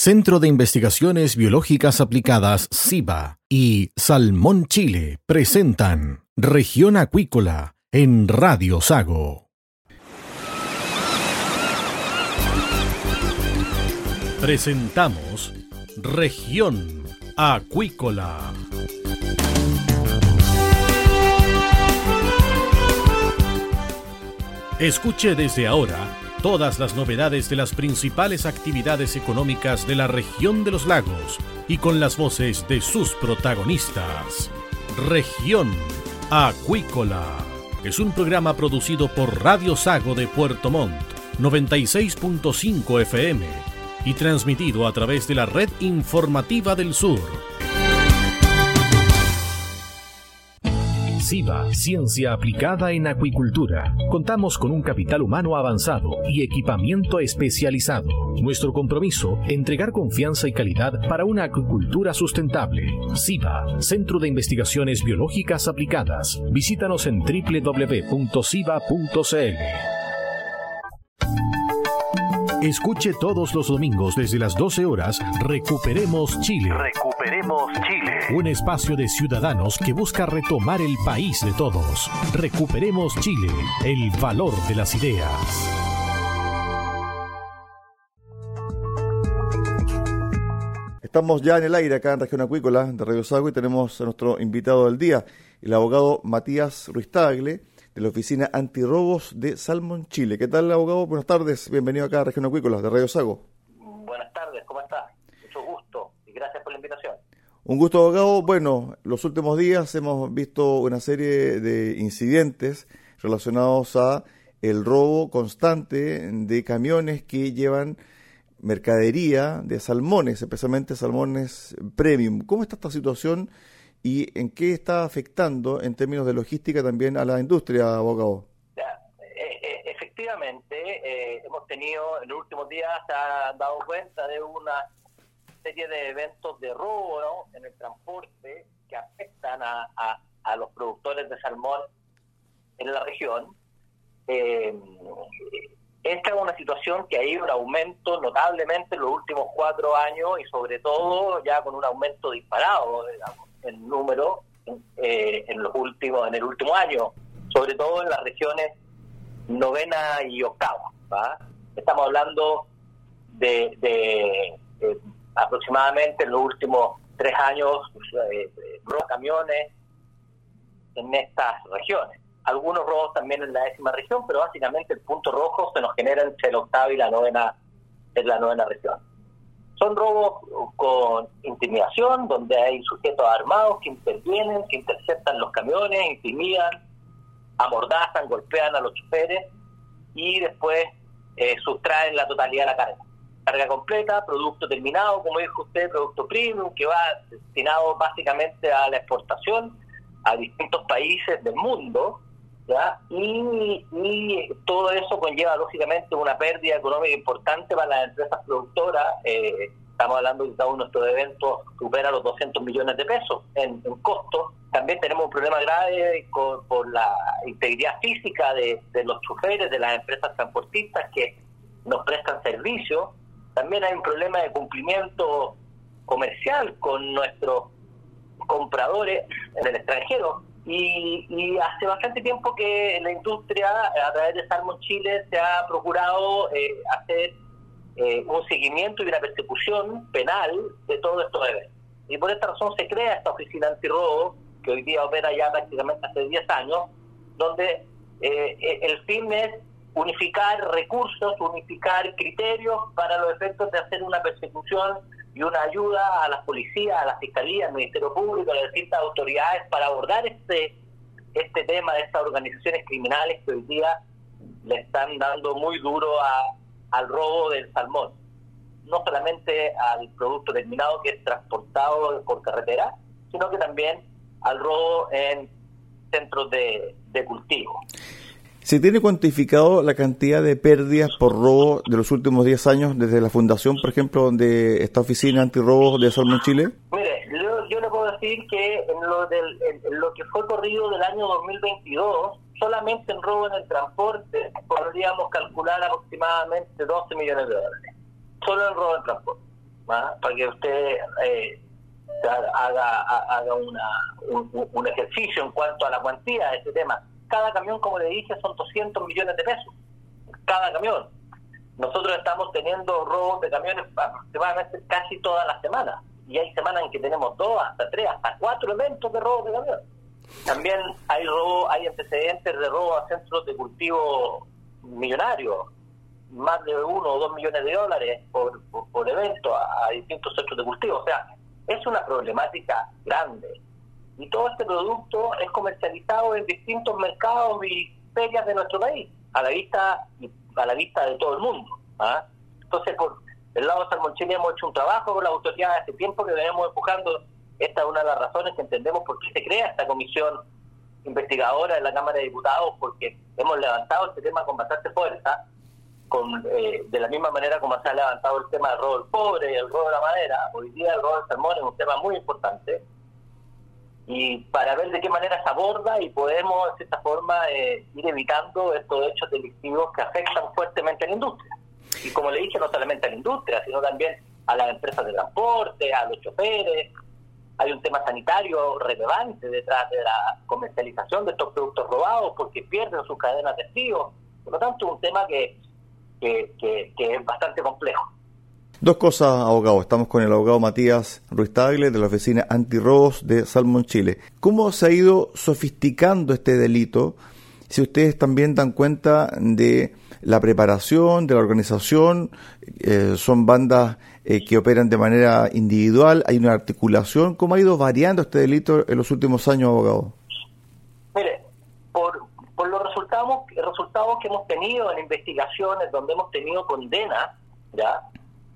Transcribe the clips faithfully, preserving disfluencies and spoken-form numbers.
Centro de Investigaciones Biológicas Aplicadas CIBA y Salmón Chile presentan Región Acuícola en Radio Sago. Presentamos Región Acuícola. Escuche desde ahora todas las novedades de las principales actividades económicas de la región de los lagos y con las voces de sus protagonistas. Región Acuícola es un programa producido por Radio Sago de Puerto Montt, noventa y seis punto cinco F M, y transmitido a través de la Red Informativa del Sur. CIBA, Ciencia Aplicada en Acuicultura. Contamos con un capital humano avanzado y equipamiento especializado. Nuestro compromiso, entregar confianza y calidad para una acuicultura sustentable. CIBA, Centro de Investigaciones Biológicas Aplicadas. Visítanos en doble u doble u doble u punto ciba punto c l. Escuche todos los domingos desde las doce horas Recuperemos Chile. Recuperemos Chile. Un espacio de ciudadanos que busca retomar el país de todos. Recuperemos Chile, el valor de las ideas. Estamos ya en el aire acá en Región Acuícola de Radio Sago y tenemos a nuestro invitado del día, el abogado Matías Ruiz-Tagle, de la Oficina Antirrobos de Salmón Chile. ¿Qué tal, abogado? Buenas tardes, bienvenido acá a Región Acuícola de Radio Sago. Buenas tardes, ¿cómo estás? Mucho gusto y gracias por la invitación. Un gusto, abogado. Bueno, los últimos días hemos visto una serie de incidentes relacionados a el robo constante de camiones que llevan mercadería de salmones, especialmente salmones premium. ¿Cómo está esta situación y en qué está afectando en términos de logística también a la industria, abogado? Ya, eh, eh, efectivamente, eh, hemos tenido en los últimos días, se ha dado cuenta de una serie de eventos de robo, ¿no?, en el transporte que afectan a, a, a los productores de salmón en la región. Eh, esta es una situación que ha ido en aumento notablemente en los últimos cuatro años y sobre todo ya con un aumento disparado, digamos, el número eh, en los últimos en el último año, sobre todo en las regiones novena y octava, ¿va? Estamos hablando de, de, de aproximadamente en los últimos tres años eh, robos camiones en estas regiones, algunos robos también en la décima región, pero básicamente el punto rojo se nos genera entre la octava y la novena en la novena región. Son robos con intimidación, donde hay sujetos armados que intervienen, que interceptan los camiones, intimidan, amordazan, golpean a los choferes y después eh, sustraen la totalidad de la carga. Carga completa, producto terminado, como dijo usted, producto premium, que va destinado básicamente a la exportación a distintos países del mundo, ¿ya? Y, y todo eso conlleva lógicamente una pérdida económica importante para las empresas productoras. Eh, estamos hablando de que cada uno de estos eventos supera los doscientos millones de pesos en, en costos. También tenemos un problema grave con, por la integridad física de, de los choferes, de las empresas transportistas que nos prestan servicios. También hay un problema de cumplimiento comercial con nuestros compradores en el extranjero. Y, y hace bastante tiempo que la industria, a través de Salmón Chile, se ha procurado eh, hacer eh, un seguimiento y una persecución penal de todos estos eventos. Y por esta razón se crea esta oficina antirrobo, que hoy día opera ya prácticamente hace diez años, donde eh, el fin es unificar recursos, unificar criterios para los efectos de hacer una persecución y una ayuda a las policías, a la fiscalía, al Ministerio Público, a las distintas autoridades para abordar este este tema de estas organizaciones criminales que hoy día le están dando muy duro a, al robo del salmón. No solamente al producto terminado que es transportado por carretera, sino que también al robo en centros de, de cultivo. ¿Se tiene cuantificado la cantidad de pérdidas por robo de los últimos diez años desde la fundación, por ejemplo, de esta oficina antirrobo de Salmón Chile? Mire, yo, yo le puedo decir que en lo, del, en lo que fue corrido del año dos mil veintidós, solamente en robo en el transporte podríamos calcular aproximadamente doce millones de dólares. Solo en robo en transporte. ¿ah? Para que usted eh, haga, haga una, un, un ejercicio en cuanto a la cuantía de este tema. Cada camión, como le dije, son doscientos millones de pesos. Cada camión. Nosotros estamos teniendo robos de camiones aproximadamente casi todas las semanas. Y hay semanas en que tenemos dos, hasta tres, hasta cuatro eventos de robos de camiones. También hay robo, hay antecedentes de robo a centros de cultivo millonarios. Más de uno o dos millones de dólares por, por, por evento a, a distintos centros de cultivo. O sea, es una problemática grande. Y todo este producto es comercializado en distintos mercados y ferias de nuestro país, a la vista a la vista de todo el mundo. ¿ah? Entonces, por el lado de Salmón Chile hemos hecho un trabajo con las autoridades hace tiempo que venimos empujando. Esta es una de las razones que entendemos por qué se crea esta comisión investigadora de la Cámara de Diputados, porque hemos levantado este tema con bastante fuerza, con eh, de la misma manera como se ha levantado el tema del robo del cobre y el robo de la madera. Hoy día el robo del salmón es un tema muy importante, y para ver de qué manera se aborda y podemos de cierta forma eh, ir evitando estos hechos delictivos que afectan fuertemente a la industria. Y como le dije, no solamente a la industria, sino también a las empresas de transporte, a los choferes. Hay un tema sanitario relevante detrás de la comercialización de estos productos robados, porque pierden sus cadenas de frío. Por lo tanto, es un tema que, que, que, que es bastante complejo. Dos cosas, abogado. Estamos con el abogado Matías Ruiz Tagle de la Oficina Antirrobos de Salmón Chile. ¿Cómo se ha ido sofisticando este delito? Si ustedes también dan cuenta de la preparación, de la organización, eh, son bandas eh, que operan de manera individual, hay una articulación. ¿Cómo ha ido variando este delito en los últimos años, abogado? Mire, por, por los resultados, resultados que hemos tenido en investigaciones donde hemos tenido condenas, ya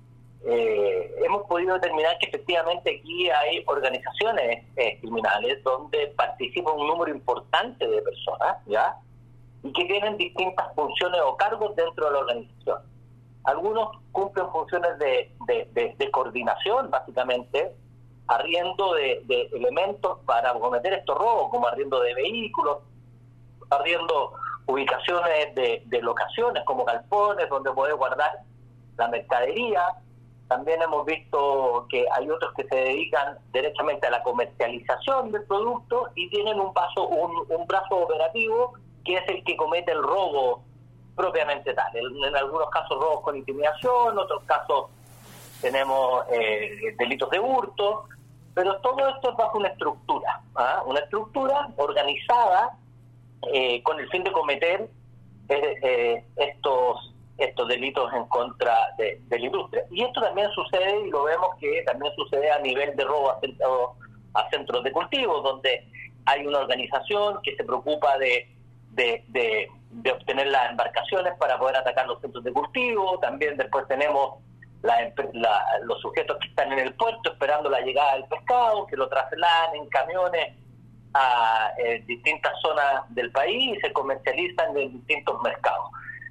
eh, hemos podido determinar que efectivamente aquí hay organizaciones eh, criminales donde participa un número importante de personas, ya y que tienen distintas funciones o cargos dentro de la organización. Algunos cumplen funciones de, de, de, de coordinación, básicamente, arriendo de, de elementos para cometer estos robos, como arriendo de vehículos, arriendo ubicaciones de, de locaciones, como galpones, donde poder guardar la mercadería. También hemos visto que hay otros que se dedican directamente a la comercialización del producto y tienen un, paso, un, un brazo operativo que es el que comete el robo propiamente tal. En, en algunos casos robos con intimidación, en otros casos tenemos eh, delitos de hurto, pero todo esto es bajo una estructura, ¿ah? una estructura organizada eh, con el fin de cometer eh, eh, estos estos delitos en contra de, de la industria. Y esto también sucede, y lo vemos que también sucede a nivel de robo a, centro, a centros de cultivo, donde hay una organización que se preocupa de De, de, de obtener las embarcaciones para poder atacar los centros de cultivo. También después tenemos la, la, los sujetos que están en el puerto esperando la llegada del pescado, que lo trasladan en camiones a eh, distintas zonas del país y se comercializan en distintos mercados.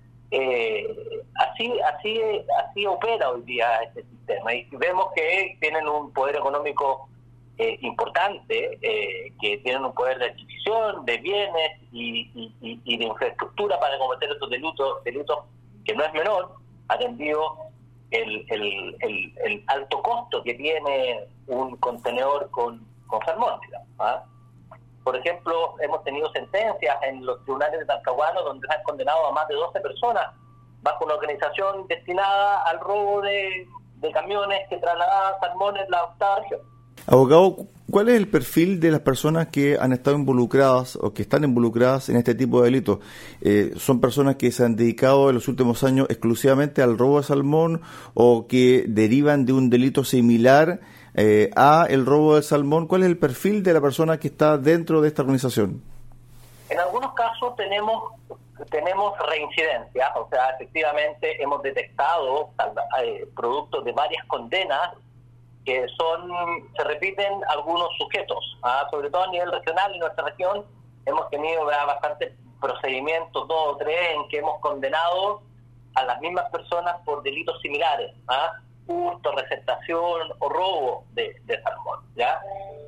Eh, así así así opera hoy día este sistema, y vemos que tienen un poder económico Eh, importante, eh, que tienen un poder de adquisición de bienes y, y, y de infraestructura para cometer estos delitos, delitos que no es menor, atendido el, el, el, el alto costo que tiene un contenedor con, con salmón, digamos, ¿ah? Por ejemplo, hemos tenido sentencias en los tribunales de Talcahuano donde se han condenado a más de doce personas bajo una organización destinada al robo de, de camiones que trasladaban salmón en la octava región. Abogado, ¿cuál es el perfil de las personas que han estado involucradas o que están involucradas en este tipo de delitos? Eh, ¿Son personas que se han dedicado en los últimos años exclusivamente al robo de salmón o que derivan de un delito similar eh, a el robo del salmón? ¿Cuál es el perfil de la persona que está dentro de esta organización? En algunos casos tenemos tenemos reincidencia, o sea, efectivamente hemos detectado eh, productos de varias condenas que son, se repiten algunos sujetos, ¿ah? Sobre todo a nivel regional. En nuestra región hemos tenido ¿verdad? bastantes procedimientos, dos o tres, en que hemos condenado a las mismas personas por delitos similares, ¿ah? hurto, receptación o robo de, de salmón, ¿ya?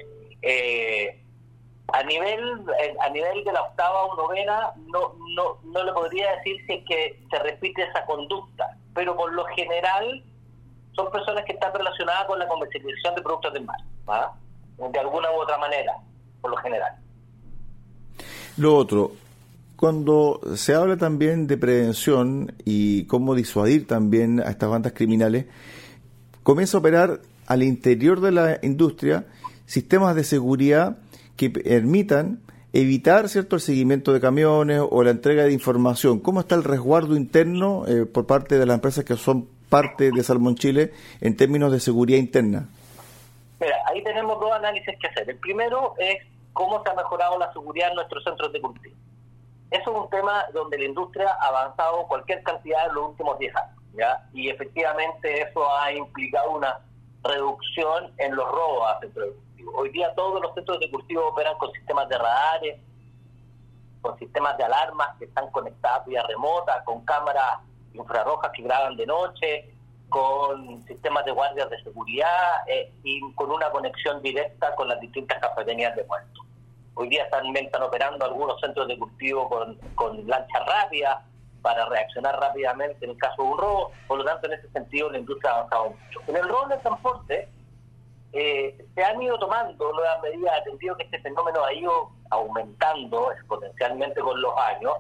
Eh, a nivel a nivel de la octava o novena no no no le podría decir si es que se repite esa conducta, pero por lo general son personas que están relacionadas con la comercialización de productos del mar, ¿ah? De alguna u otra manera, por lo general. Lo otro, cuando se habla también de prevención y cómo disuadir también a estas bandas criminales, comienza a operar al interior de la industria sistemas de seguridad que permitan evitar, ¿cierto?, el seguimiento de camiones o la entrega de información. ¿Cómo está el resguardo interno eh, por parte de las empresas que son parte de Salmón Chile en términos de seguridad interna? Mira, ahí tenemos dos análisis que hacer. El primero es cómo se ha mejorado la seguridad en nuestros centros de cultivo. Eso es un tema donde la industria ha avanzado cualquier cantidad en los últimos diez años, ¿ya? Y efectivamente eso ha implicado una reducción en los robos a centros de cultivo. Hoy día todos los centros de cultivo operan con sistemas de radares, con sistemas de alarmas que están conectadas vía remota, con cámaras infrarrojas que graban de noche, con sistemas de guardias de seguridad eh, y con una conexión directa con las distintas cafeterías de puerto. Hoy día también están operando algunos centros de cultivo con, con lanchas rápidas para reaccionar rápidamente en el caso de un robo. Por lo tanto, en ese sentido, la industria ha avanzado mucho. En el robo del transporte, eh, se han ido tomando nuevas medidas, atendido que este fenómeno ha ido aumentando exponencialmente con los años,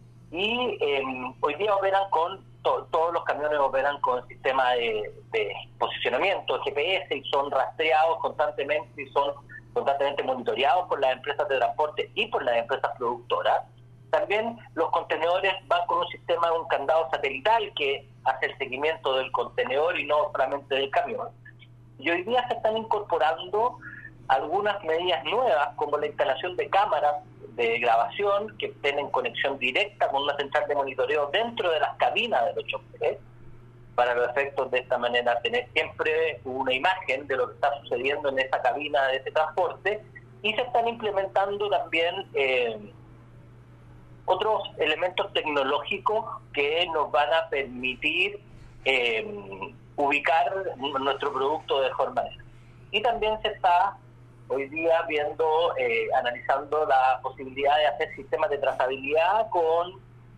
y eh, hoy día operan con, to, todos los camiones operan con sistemas de, de posicionamiento, G P S, y son rastreados constantemente y son constantemente monitoreados por las empresas de transporte y por las empresas productoras. También los contenedores van con un sistema, un candado satelital que hace el seguimiento del contenedor y no solamente del camión. Y hoy día se están incorporando algunas medidas nuevas, como la instalación de cámaras de grabación que tienen conexión directa con una central de monitoreo dentro de las cabinas de los choferes, para los efectos de esta manera tener siempre una imagen de lo que está sucediendo en esa cabina de ese transporte. Y se están implementando también eh, otros elementos tecnológicos que nos van a permitir eh, ubicar nuestro producto de mejor manera. Y también se está hoy día viendo, eh, analizando la posibilidad de hacer sistemas de trazabilidad con,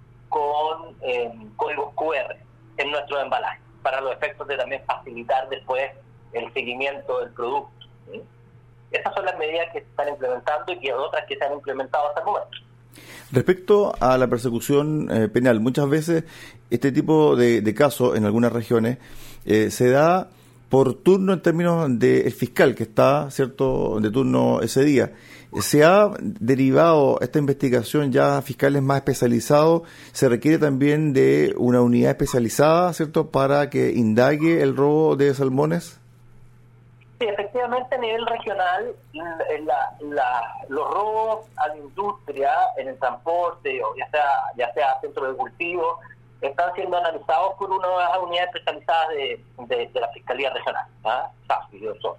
con eh, códigos cu erre en nuestro embalaje, para los efectos de también facilitar después el seguimiento del producto, ¿sí? Esas son las medidas que se están implementando y que otras que se han implementado hasta el momento. Respecto a la persecución eh, penal, muchas veces este tipo de, de casos en algunas regiones eh, se da por turno en términos del fiscal que está, cierto, de turno ese día. ¿Se ha derivado esta investigación ya a fiscales más especializados? ¿Se requiere también de una unidad especializada, cierto, para que indague el robo de salmones? Sí, efectivamente, a nivel regional, la, la, los robos a la industria en el transporte, o ya sea, ya sea centro de cultivo, están siendo analizados por una unidad especializada de, de, de la Fiscalía Regional, ¿ah? S A F I, yo soy.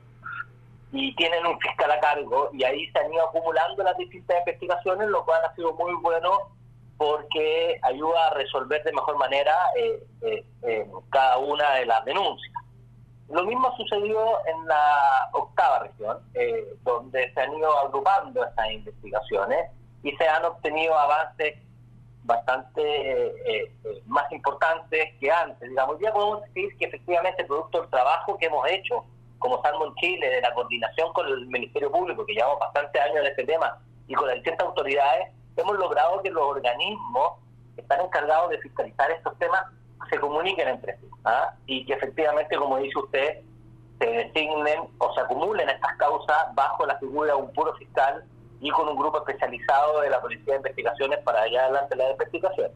Y tienen un fiscal a cargo, y ahí se han ido acumulando las distintas investigaciones, lo cual ha sido muy bueno porque ayuda a resolver de mejor manera eh, eh, eh, cada una de las denuncias. Lo mismo sucedió en la octava región, eh, donde se han ido agrupando estas investigaciones y se han obtenido avances bastante eh, eh, más importantes que antes. Digamos, hoy día podemos decir que efectivamente, producto del trabajo que hemos hecho como Salmón Chile, de la coordinación con el Ministerio Público, que llevamos bastantes años en este tema, y con las distintas autoridades, hemos logrado que los organismos que están encargados de fiscalizar estos temas se comuniquen entre sí, ¿ah? Y que efectivamente, como dice usted, se designen o se acumulen estas causas bajo la figura de un puro fiscal y con un grupo especializado de la Policía de Investigaciones para allá adelante la investigación.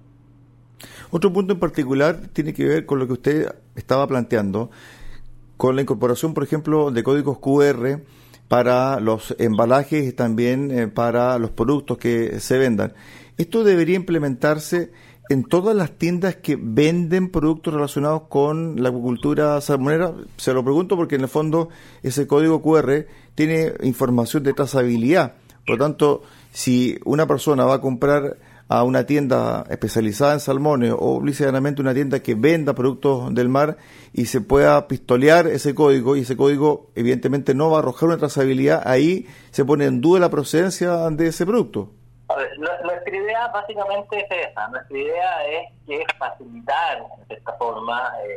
Otro punto en particular tiene que ver con lo que usted estaba planteando, con la incorporación, por ejemplo, de códigos cu erre para los embalajes y también eh, para los productos que se vendan. ¿Esto debería implementarse en todas las tiendas que venden productos relacionados con la acuicultura salmonera? Se lo pregunto porque en el fondo ese código cu erre tiene información de trazabilidad. Por lo tanto, si una persona va a comprar a una tienda especializada en salmones o liciadamente una tienda que venda productos del mar y se pueda pistolear ese código, y ese código evidentemente no va a arrojar una trazabilidad, ahí se pone en duda la procedencia de ese producto. A ver, nuestra idea básicamente es esa. Nuestra idea es que es facilitar de esta forma eh,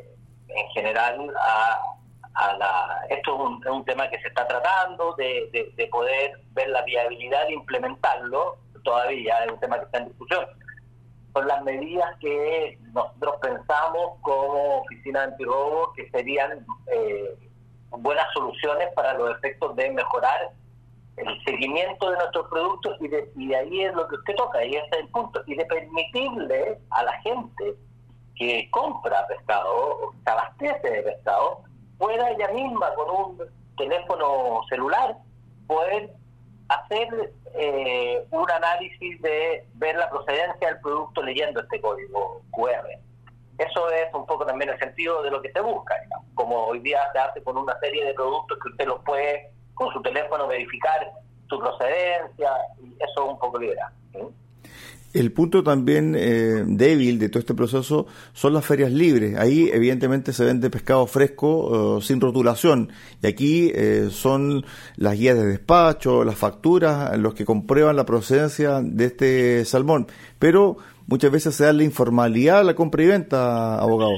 en general a, a la... Esto es un, es un tema que se está tratando de, de, de poder ver la viabilidad de implementarlo, todavía es un tema que está en discusión. Son las medidas que nosotros pensamos como Oficina Antirrobo que serían eh, buenas soluciones para los efectos de mejorar el seguimiento de nuestros productos y de, y de ahí es lo que usted toca, y ese es el punto, y de permitirle a la gente que compra pescado o se abastece de pescado, pueda ella misma con un teléfono celular poder hacer eh, un análisis de ver la procedencia del producto leyendo este código cu erre. Eso es un poco también el sentido de lo que se busca, digamos. Como hoy día se hace con una serie de productos que usted los puede con su teléfono verificar su procedencia, y eso es un poco liberal, ¿sí? El punto también eh, débil de todo este proceso son las ferias libres. Ahí evidentemente se vende pescado fresco uh, sin rotulación, y aquí eh, son las guías de despacho, las facturas, los que comprueban la procedencia de este salmón, pero muchas veces se da la informalidad a la compra y venta, abogado.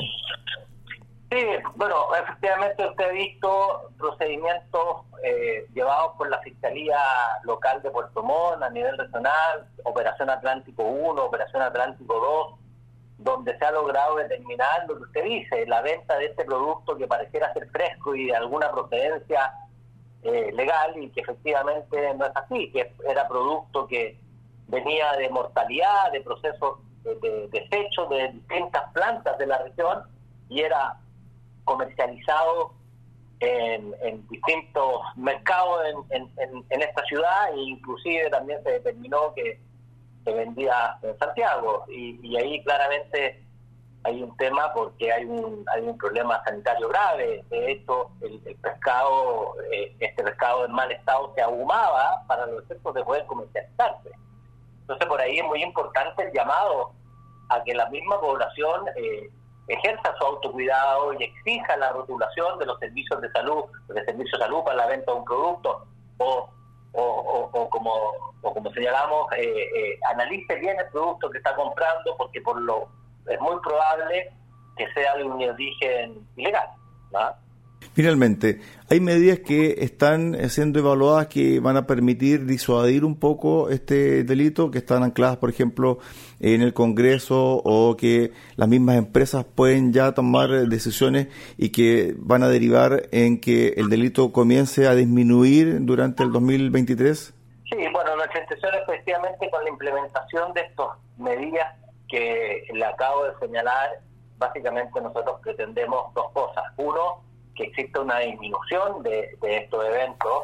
Sí, bueno, efectivamente usted ha visto procedimientos eh, llevados por la Fiscalía Local de Puerto Montt a nivel regional, Operación Atlántico uno, Operación Atlántico dos, donde se ha logrado determinar lo que usted dice, la venta de este producto que pareciera ser fresco y de alguna procedencia eh, legal, y que efectivamente no es así, que era producto que venía de mortalidad, de procesos de, de desecho de distintas plantas de la región, y era comercializado en, en distintos mercados en, en, en esta ciudad, e inclusive también se determinó que se vendía en Santiago, y, y ahí claramente hay un tema porque hay un hay un problema sanitario grave. De hecho, el, el pescado, eh, este pescado en mal estado se ahumaba para los efectos de poder comercializarse. Entonces por ahí es muy importante el llamado a que la misma población eh, ejerza su autocuidado y exija la rotulación de los servicios de salud, de servicios de salud para la venta de un producto, o, o, o, o como o como señalamos, eh, eh, analice bien el producto que está comprando, porque por lo es muy probable que sea de un origen ilegal, ¿no? Finalmente, hay medidas que están siendo evaluadas que van a permitir disuadir un poco este delito, que están ancladas, por ejemplo, en el Congreso, o que las mismas empresas pueden ya tomar decisiones y que van a derivar en que el delito comience a disminuir durante el dos mil veintitrés. Sí, bueno, nuestra intención es efectivamente con la implementación de estas medidas que le acabo de señalar, básicamente nosotros pretendemos dos cosas. Uno, que exista una disminución de, de estos eventos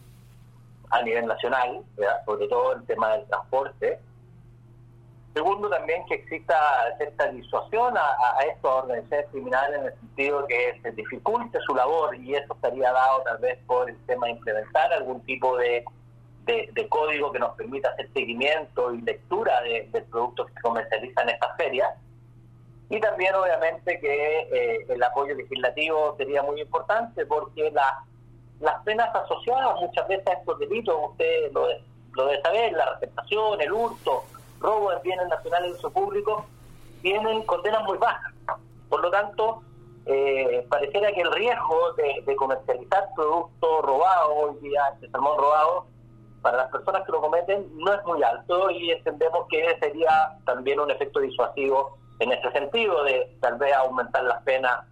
a nivel nacional, ¿verdad? Sobre todo el tema del transporte. Segundo, también que exista cierta disuasión a, a estas organizaciones criminales, en el sentido que se dificulte su labor, y eso estaría dado tal vez por el tema de implementar algún tipo de, de, de código que nos permita hacer seguimiento y lectura de, de productos que se comercializan en estas ferias. Y también, obviamente, que eh, el apoyo legislativo sería muy importante, porque la, las penas asociadas muchas veces a estos delitos, usted lo, lo debe saber, la receptación, el hurto, robo de bienes nacionales de uso público, tienen condenas muy bajas. Por lo tanto, eh, pareciera que el riesgo de, de comercializar productos robados, hoy día este salmón robado, para las personas que lo cometen no es muy alto, y entendemos que sería también un efecto disuasivo en ese sentido, de tal vez aumentar las penas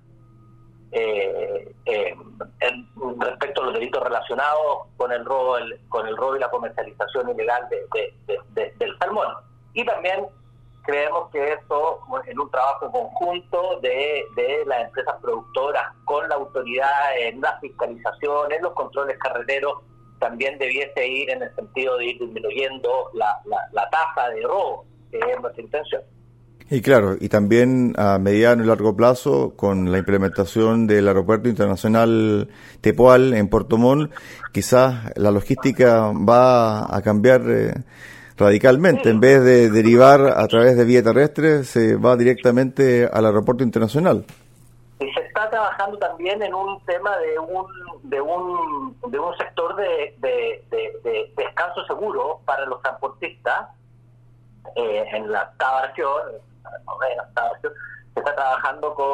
eh, eh, en, respecto a los delitos relacionados con el robo el, con el robo y la comercialización ilegal de, de, de, de, del salmón. Y también creemos que esto, en un trabajo conjunto de, de las empresas productoras con la autoridad en la fiscalización, en los controles carreteros, también debiese ir en el sentido de ir disminuyendo la, la, la tasa de robo, que es nuestra intención. Y claro, y también a mediano y largo plazo, con la implementación del Aeropuerto Internacional Tepual en Puerto Montt, quizás la logística va a cambiar eh, radicalmente. Sí. En vez de derivar a través de vía terrestre, se va directamente al Aeropuerto Internacional. Y se está trabajando también en un tema de un de un de un sector de, de, de, de descanso seguro para los transportistas eh, en la octava región. Se está trabajando con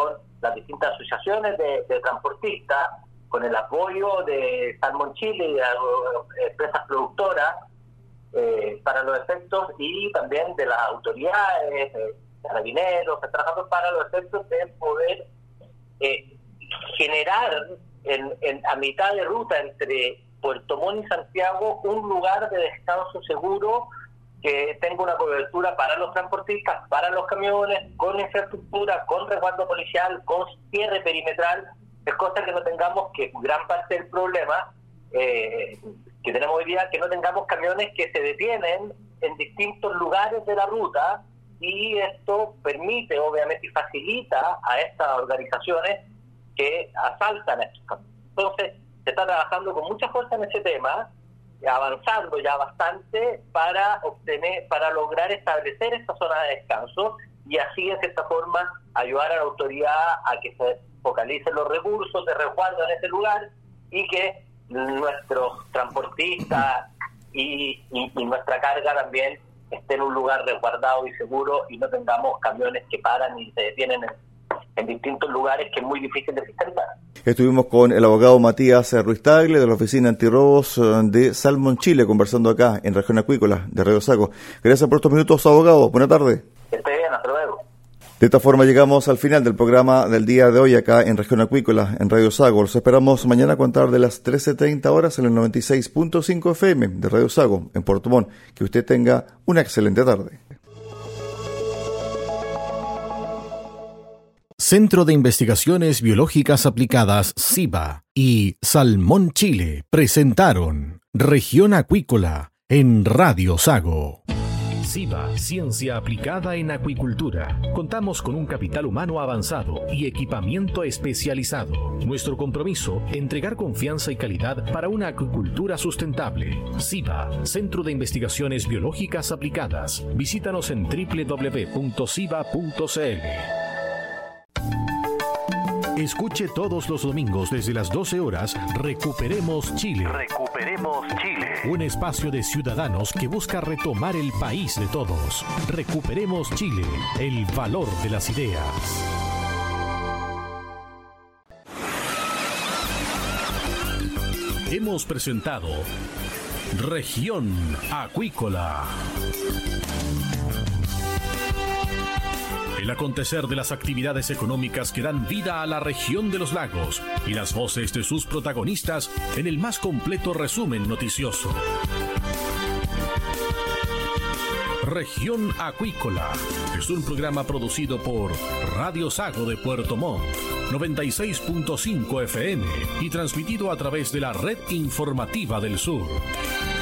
las distintas asociaciones de, de transportistas, con el apoyo de Salmon Chile y de las empresas productoras, eh, para los efectos, y también de las autoridades, de carabineros, de trabajadores, para los efectos de poder eh, generar en, en, a mitad de ruta entre Puerto Montt y Santiago un lugar de descanso seguro que tenga una cobertura para los transportistas, para los camiones, con infraestructura, con resguardo policial, con cierre perimetral. Es cosa que no tengamos, que gran parte del problema eh, que tenemos hoy día, que no tengamos camiones que se detienen en distintos lugares de la ruta, y esto permite, obviamente, y facilita a estas organizaciones que asaltan a estos camiones. Entonces, se está trabajando con mucha fuerza en ese tema, avanzando ya bastante para obtener, para lograr establecer esta zona de descanso, y así, de cierta forma, ayudar a la autoridad a que se focalicen los recursos de resguardo en ese lugar, y que nuestros transportistas y, y, y nuestra carga también esté en un lugar resguardado y seguro, y no tengamos camiones que paran y se detienen en, en distintos lugares que es muy difícil de fiscalizar. Estuvimos con el abogado Matías Ruiz Tagle de la Oficina Antirrobos de Salmon Chile, conversando acá en Región Acuícola de Radio Sago. Gracias por estos minutos, abogado. Buena tarde. Que esté bien, hasta luego. De esta forma llegamos al final del programa del día de hoy acá en Región Acuícola, en Radio Sago. Los esperamos mañana a contar de las trece treinta horas en el noventa y seis punto cinco F M de Radio Sago, en Puerto Montt. Que usted tenga una excelente tarde. Centro de Investigaciones Biológicas Aplicadas, CIBA, y Salmon Chile presentaron Región Acuícola en Radio Sago. CIBA, Ciencia Aplicada en Acuicultura. Contamos con un capital humano avanzado y equipamiento especializado. Nuestro compromiso, entregar confianza y calidad para una acuicultura sustentable. CIBA, Centro de Investigaciones Biológicas Aplicadas. Visítanos en doble u doble u doble u punto ciba punto c l. Escuche todos los domingos desde las doce horas Recuperemos Chile. Recuperemos Chile. Un espacio de ciudadanos que busca retomar el país de todos. Recuperemos Chile, el valor de las ideas. Hemos presentado Región Acuícola. El acontecer de las actividades económicas que dan vida a la región de los lagos y las voces de sus protagonistas en el más completo resumen noticioso. Región Acuícola es un programa producido por Radio Sago de Puerto Montt, noventa y seis punto cinco F M, y transmitido a través de la Red Informativa del Sur.